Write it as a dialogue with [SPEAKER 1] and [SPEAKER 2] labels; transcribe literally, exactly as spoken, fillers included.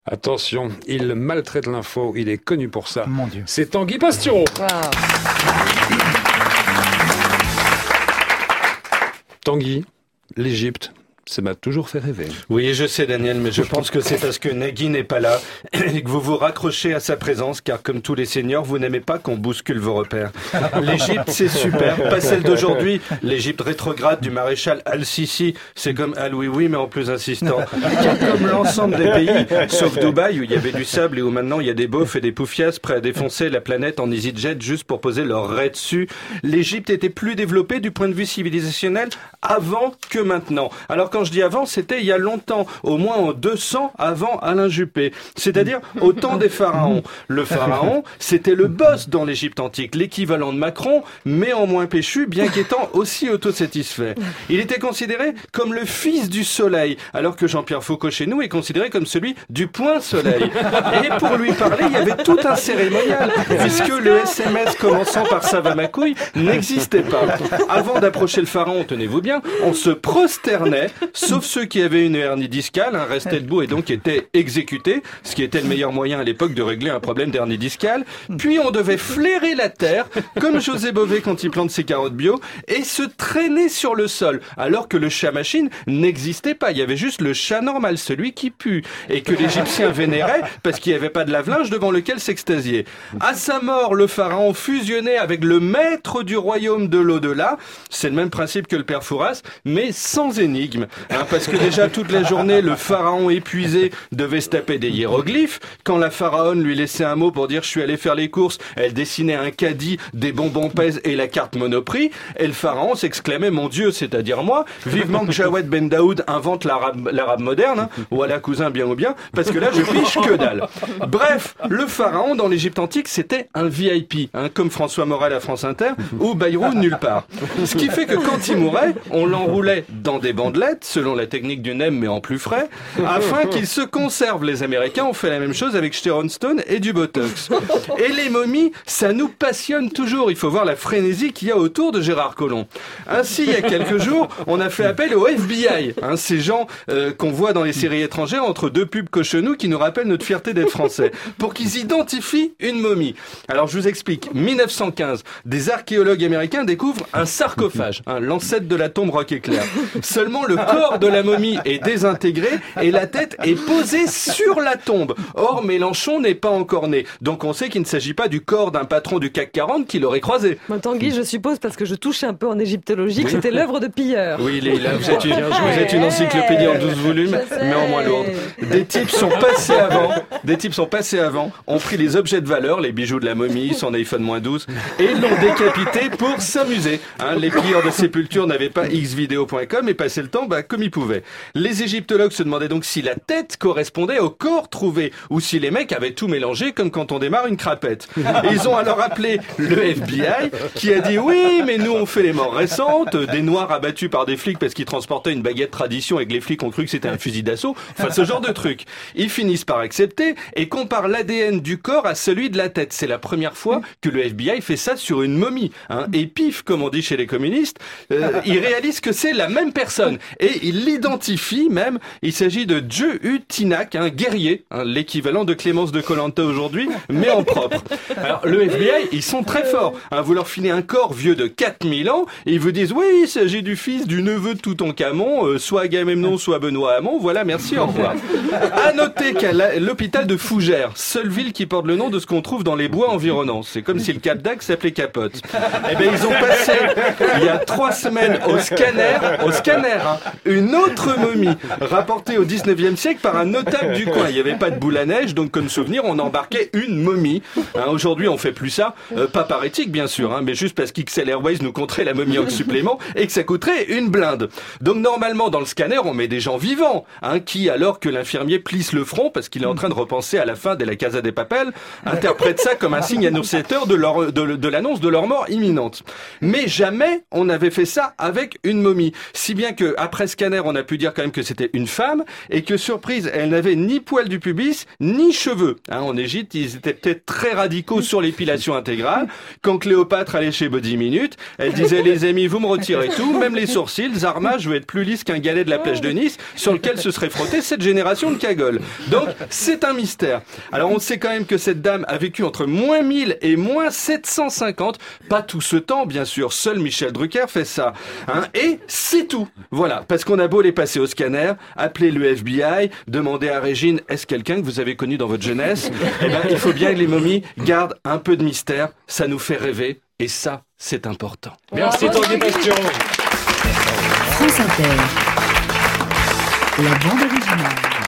[SPEAKER 1] Attention, il maltraite l'info, il est connu pour ça.
[SPEAKER 2] Mon Dieu.
[SPEAKER 1] C'est Tanguy Pastureau.
[SPEAKER 3] Wow.
[SPEAKER 1] Tanguy, l'Égypte, ça m'a toujours fait rêver.
[SPEAKER 4] Oui, je sais Daniel, mais je pense que c'est parce que Nagui n'est pas là et que vous vous raccrochez à sa présence, car comme tous les seniors, vous n'aimez pas qu'on bouscule vos repères. L'Égypte, c'est super, pas celle d'aujourd'hui. L'Égypte rétrograde du maréchal Al-Sisi, c'est comme Al-Oui-Oui, mais en plus insistant. Car comme l'ensemble des pays, sauf Dubaï, où il y avait du sable et où maintenant il y a des beaufs et des poufias prêts à défoncer la planète en EasyJet juste pour poser leur raid dessus, l'Égypte était plus développée du point de vue civilisationnel avant que maintenant. Alors quand je dis avant, c'était il y a longtemps, au moins en deux cents avant Alain Juppé, c'est-à-dire au temps des pharaons. Le pharaon, c'était le boss dans l'Égypte antique, l'équivalent de Macron, mais en moins péchu, bien qu'étant aussi autosatisfait. Il était considéré comme le fils du soleil, alors que Jean-Pierre Foucault chez nous est considéré comme celui du point soleil. Et pour lui parler, il y avait tout un cérémonial, puisque le S M S commençant par ça va ma couille n'existait pas. Avant d'approcher le pharaon, tenez-vous bien, on se prosternait, sauf ceux qui avaient une hernie discale, hein, restaient debout et donc étaient exécutés, ce qui était le meilleur moyen à l'époque de régler un problème d'hernie discale. Puis on devait flairer la terre, comme José Bové quand il plante ses carottes bio, et se traîner sur le sol, alors que le chat-machine n'existait pas. Il y avait juste le chat normal, celui qui pue, et que l'Égyptien vénérait parce qu'il n'y avait pas de lave-linge devant lequel s'extasier. À sa mort, le pharaon fusionnait avec le maître du royaume de l'au-delà. C'est le même principe que le père Fouras, mais sans énigme. Hein, parce que déjà toute la journée, le pharaon épuisé devait se taper des hiéroglyphes. Quand la pharaonne lui laissait un mot pour dire « je suis allé faire les courses », elle dessinait un caddie, des bonbons pèse et la carte Monoprix. Et le pharaon s'exclamait « mon Dieu, c'est-à-dire moi, vivement que Jawed Ben Daoud invente l'arabe, l'arabe moderne, hein, ou à la cousin bien ou bien, parce que là je piche que dalle ». Bref, le pharaon dans l'Égypte antique, c'était un V I P, hein, comme François Morel à France Inter, ou Bayrou nulle part. Ce qui fait que quand il mourait, on l'enroulait dans des bandelettes, selon la technique du nem mais en plus frais, afin qu'il se conserve. Les Américains ont fait la même chose avec Sharon Stone et du Botox. Et les momies, ça nous passionne toujours. Il faut voir la frénésie qu'il y a autour de Gérard Collomb. Ainsi, il y a quelques jours, on a fait appel au F B I, hein, ces gens euh, qu'on voit dans les séries étrangères entre deux pubs cochenous qui nous rappellent notre fierté d'être français, pour qu'ils identifient une momie. Alors je vous explique. mille neuf cent quinze, des archéologues américains découvrent un sarcophage, hein, l'ancêtre de la tombe Roquéclair. Seulement le corps de la momie est désintégré et la tête est posée sur la tombe. Or, Mélenchon n'est pas encore né. Donc on sait qu'il ne s'agit pas du corps d'un patron du C A C quarante qui l'aurait croisé.
[SPEAKER 3] Moi, Tanguy, je suppose, parce que je touche un peu en égyptologie, que c'était l'œuvre de pilleurs.
[SPEAKER 4] Oui, les, là, vous êtes une, vous êtes une encyclopédie en douze volumes, mais en moins lourde. Des types sont passés avant, des types sont passés avant, ont pris les objets de valeur, les bijoux de la momie, son iPhone moins douze, et l'ont décapité pour s'amuser. Hein, les pilleurs de sépulture n'avaient pas x vidéo point com et passaient le temps bah, comme ils pouvaient. Les égyptologues se demandaient donc si la tête correspondait au corps trouvé, ou si les mecs avaient tout mélangé comme quand on démarre une crapette. Et ils ont alors appelé le F B I, qui a dit oui, mais nous on fait les morts récentes, des noirs abattus par des flics parce qu'ils transportaient une baguette tradition et que les flics ont cru que c'était un fusil d'assaut, enfin ce genre de truc. Ils finissent par accepter et comparent l'A D N du corps à celui de la tête. C'est la première fois que le F B I fait ça sur une momie. Hein. Et pif, comme on dit chez les communistes, euh, ils réalisent que c'est la même personne. Et ils l'identifient même. Il s'agit de Jehu Tinak, un guerrier, hein, l'équivalent de Clémence de Koh-Lanta aujourd'hui, mais en propre. Alors le F B I, ils sont très forts. Hein, vous leur filez un corps vieux de quatre mille ans et ils vous disent oui, il s'agit du fils du neveu de Toutankhamon, euh, soit Agamemnon, soit Benoît Hamon. Voilà, merci, au revoir. À noter qu'à la, l'hôpital de Fougères, seule ville qui porte le nom de ce qu'on trouve dans les bois environnants. C'est comme si le Cap d'Agde s'appelait Capote. Eh ben ils ont passé il y a trois semaines au scanner, au scanner, hein, une autre momie rapportée au dix-neuvième siècle par un notable du coin. Il n'y avait pas de boule à neige, donc comme souvenir, on embarquait une momie. Hein, aujourd'hui, on fait plus ça, euh, pas par éthique bien sûr, hein, mais juste parce qu'X L Airways nous compterait la momie en supplément et que ça coûterait une blinde. Donc normalement, dans le scanner, on met des gens vivants, hein, qui, alors que l'infirmier plisse le front parce qu'il est en train de repenser à la fin de la Casa des Papel, interprète ça comme un signe annonciateur de, leur, de, de l'annonce de leur mort imminente. Mais jamais on n'avait fait ça avec une momie, si bien que après après scanner, on a pu dire quand même que c'était une femme et que, surprise, elle n'avait ni poil du pubis, ni cheveux. Hein, en Égypte, ils étaient peut-être très radicaux sur l'épilation intégrale. Quand Cléopâtre allait chez Body Minute, elle disait, les amis, vous me retirez tout, même les sourcils, Zarma, je veux être plus lisse qu'un galet de la plage de Nice, sur lequel se serait frotté cette génération de cagoles. Donc, c'est un mystère. Alors, on sait quand même que cette dame a vécu entre moins mille et moins sept cent cinquante. Pas tout ce temps, bien sûr. Seul Michel Drucker fait ça. Hein. Et c'est tout. Voilà. Parce qu'on a beau les passer au scanner, appeler le F B I, demander à Régine, est-ce quelqu'un que vous avez connu dans votre jeunesse? Eh ben, il faut bien que les momies gardent un peu de mystère. Ça nous fait rêver. Et ça, c'est important.
[SPEAKER 2] Merci Tanguy Bastion.
[SPEAKER 5] France Inter. La bande originale.